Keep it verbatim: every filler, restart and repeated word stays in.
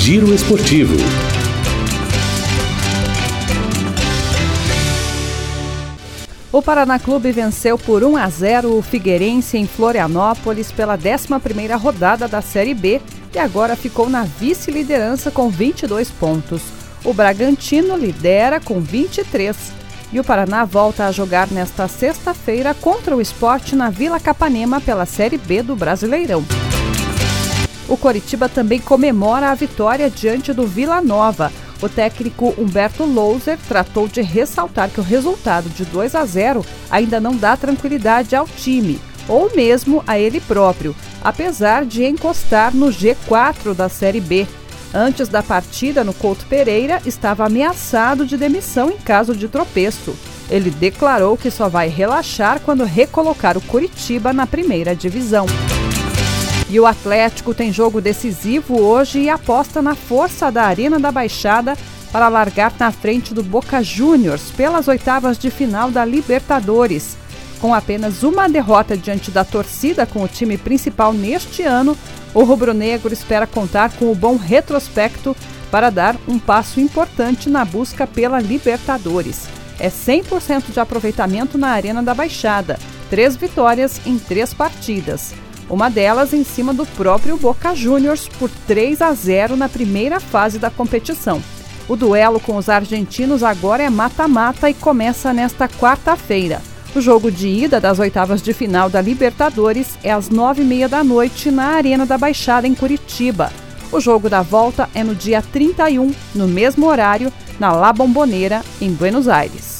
Giro Esportivo. O Paraná Clube venceu por um a zero o Figueirense em Florianópolis pela décima primeira rodada da Série B e agora ficou na vice-liderança com vinte e dois pontos. O Bragantino lidera com vinte e três e o Paraná volta a jogar nesta sexta-feira contra o Sport na Vila Capanema pela Série B do Brasileirão. O Coritiba também comemora a vitória diante do Vila Nova. O técnico Humberto Louser tratou de ressaltar que o resultado de dois a zero ainda não dá tranquilidade ao time, ou mesmo a ele próprio, apesar de encostar no G quatro da Série B. Antes da partida no Couto Pereira, estava ameaçado de demissão em caso de tropeço. Ele declarou que só vai relaxar quando recolocar o Coritiba na primeira divisão. E o Atlético tem jogo decisivo hoje e aposta na força da Arena da Baixada para largar na frente do Boca Juniors pelas oitavas de final da Libertadores. Com apenas uma derrota diante da torcida com o time principal neste ano, o rubro-negro espera contar com o bom retrospecto para dar um passo importante na busca pela Libertadores. É cem por cento de aproveitamento na Arena da Baixada, três vitórias em três partidas. Uma delas em cima do próprio Boca Juniors por três a zero na primeira fase da competição. O duelo com os argentinos agora é mata-mata e começa nesta quarta-feira. O jogo de ida das oitavas de final da Libertadores é às nove e meia da noite na Arena da Baixada, em Curitiba. O jogo da volta é no dia trinta e um, no mesmo horário, na La Bombonera, em Buenos Aires.